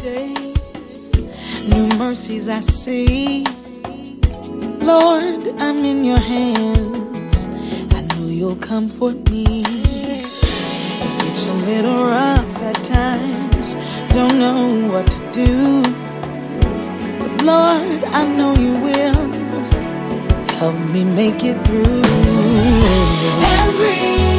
day. New mercies I see. Lord, I'm in your hands. I know you'll comfort me. It's a little rough at times, don't know what to do, but Lord, I know you will help me make it through. Every